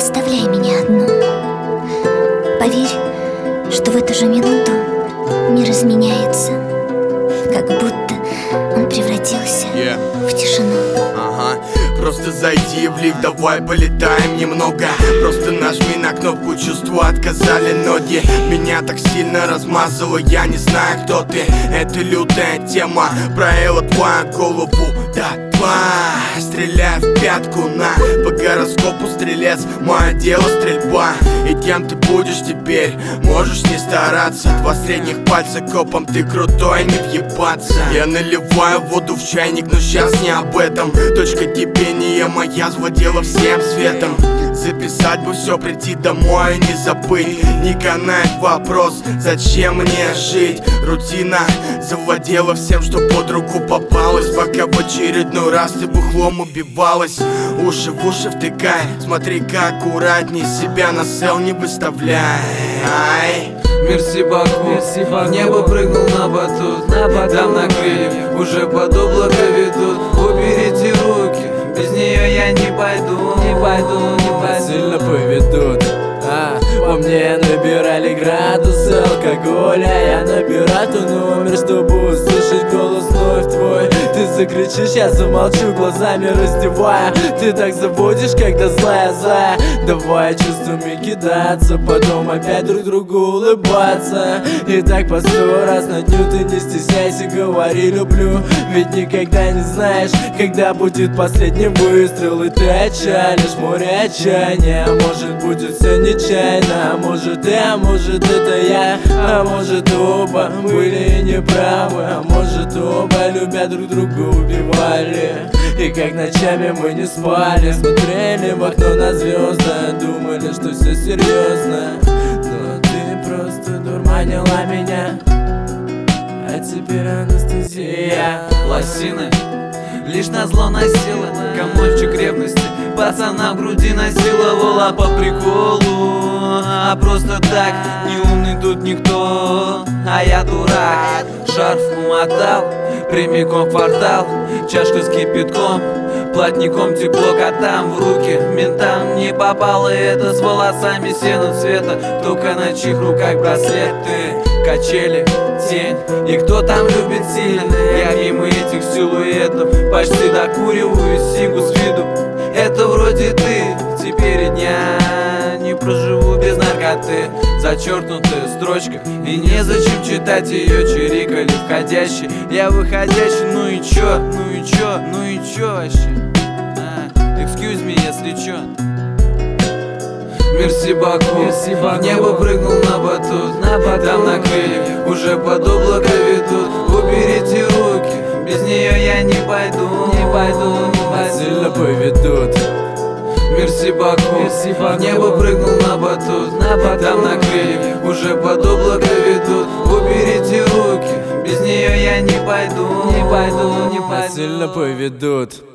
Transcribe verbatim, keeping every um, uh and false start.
оставляй меня одну. Поверь, что в эту же минуту мир изменяется, как будто он превратился yeah. в тишину. Ага, просто зайди в лифт, давай полетаем немного. Просто нажми на кнопку, чувства отказали ноги. Меня так сильно размазало, я не знаю, кто ты. Это лютая тема, проела твою голову. Да, два, стреляй в пятку на по гороскопу стрелец. Мое дело стрельба. И кем ты будешь теперь? Можешь не стараться. Два средних пальца копом, ты крутой, не въебаться. Я наливаю воду в чайник, но сейчас не об этом. Точка кипения моя завладела всем светом. Записать бы все, прийти домой и не забыть. Не канает вопрос, зачем мне жить? Рутина завладела всем, что под руку попалось. Пока в очередной раз ты бухлом убивалась. Уши в уши втыкай, смотри-ка аккуратней, себя на сел не выставляй. Мерси Баку, в небо прыгнул на батут, там на крыльях уже под облако ведут. Уберите руки, без нее я не пойду, не пойду, не пойду. Сильно поведут. А, во мне набирали градусы алкоголя. Я набираю тот номер, чтобы услышать голос вновь твой. Ты закричишь, я замолчу, глазами раздевая. Ты так заводишь, когда злая-злая. Давай чувствами кидаться, потом опять друг другу улыбаться. И так по сто раз на дню ты не стесняйся, говори люблю. Ведь никогда не знаешь, когда будет последний выстрел. И ты отчалишь море отчаяния. А может будет все нечаянно, а может ты, а может это я. А может оба были неправы, а может оба любя друг друга убивали. И как ночами мы не спали, смотрели в окно на звезды, думали, что все серьезно. Но ты просто дурманила меня, а теперь анестезия. Лосины лишь назло носила, комочек ревности пацана в груди насиловала по приколу. А просто так, не умный тут никто, а я дурак. Шарф умотал прямиком в квартал, чашка с кипятком, плотником тепло котам в руки. Ментам не попало это с волосами сена цвета, только на чьих руках браслеты. Качели, тень, и кто там любит сильно? Я мимо этих силуэтов почти докуриваю сигу с виду. Это вроде ты, теперь и дня не проживу без наркоты. Зачеркнутая строчка, и незачем читать ее, чирикали входящий. Я выходящий, ну и чё, ну и чё, ну и чё вообще? А, excuse me, если чё. Мерси Баку, в небо прыгнул на батут, там на крыльях уже под облако ведут. Уберите руки, без нее я не пойду, не пойду, не пойду. Сильно поведут. Мерси Баку, в небо прыгнул на батут, там на крыльях уже под облако ведут. Уберите руки, без нее я не пойду, не пойду, не пойду. Сильно поведут.